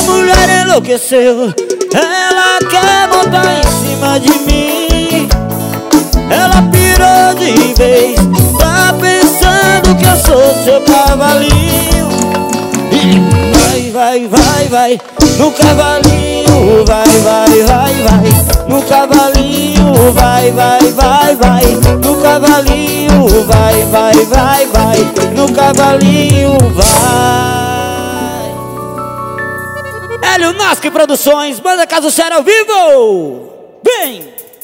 mulher enlouqueceu, ela quer montar em cima de mim. Ela pirou de vez, tá pensando que eu sou seu cavalinho. E vai, no cavalinho, vai, no cavalinho, vai, no cavalinho, vai, no cavalinho, vai. Hélio Nasque Produções, Banda Caso Sério ao vivo. Vem!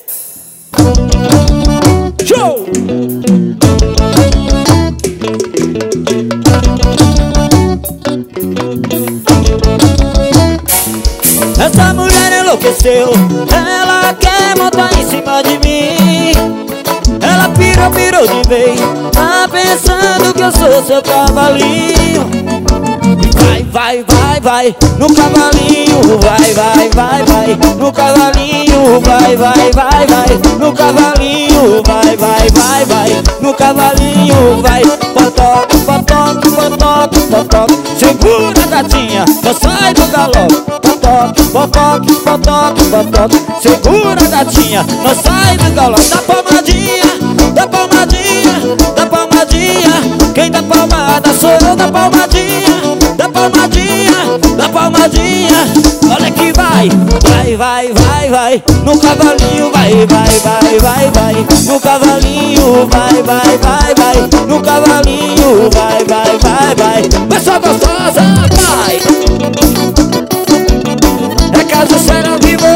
Show! Essa mulher enlouqueceu, ela quer montar em cima de mim. Ela pirou de vez, tá pensando que eu sou seu cavalinho. Vai, no cavalinho, vai, no cavalinho, vai, no cavalinho, vai, no cavalinho, vai. Potoque, segura gatinha, não sai do galope. Potoque, segura gatinha, não sai do galope. Dá palmadinha, quem dá palmada sou eu, dá palmadinha. Olha que vai, no cavalinho, vai, no cavalinho, vai, no cavalinho, vai, pessoa gostosa, vai. É Caso Sério ao vivo.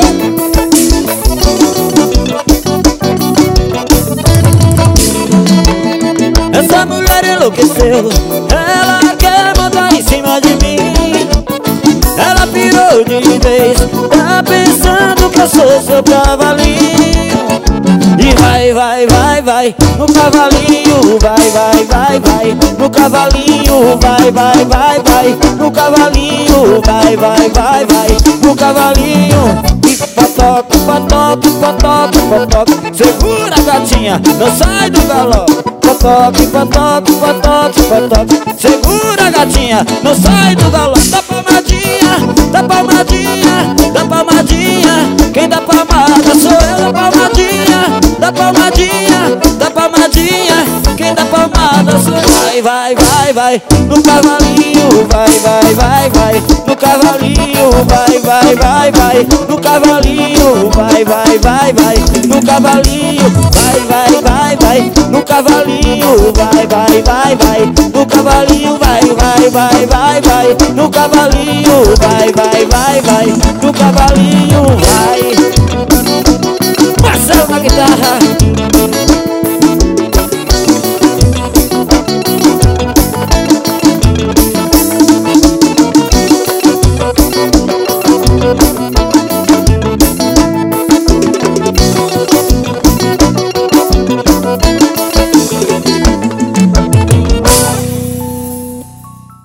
Essa mulher enlouqueceu, ela quer montar em cima de mim. Ela pirou de vez, tá pensando que eu sou seu cavalinho. E vai, no cavalinho, vai, no cavalinho, vai, no cavalinho, vai, no cavalinho. E potoque, segura gatinha, não sai do galope. Potoque, segura gatinha, não sai do galope. Dá palmadinha, quem dá palmada sou eu, dá palmadinha, quem dá palmada sou eu. Vai, no cavalinho, vai, no cavalinho, vai, no cavalinho, vai, no cavalinho, vai, no cavalinho, vai, no cavalinho, vai, no cavalinho, vai, no cavalinho, vai. Marcelo na guitarra.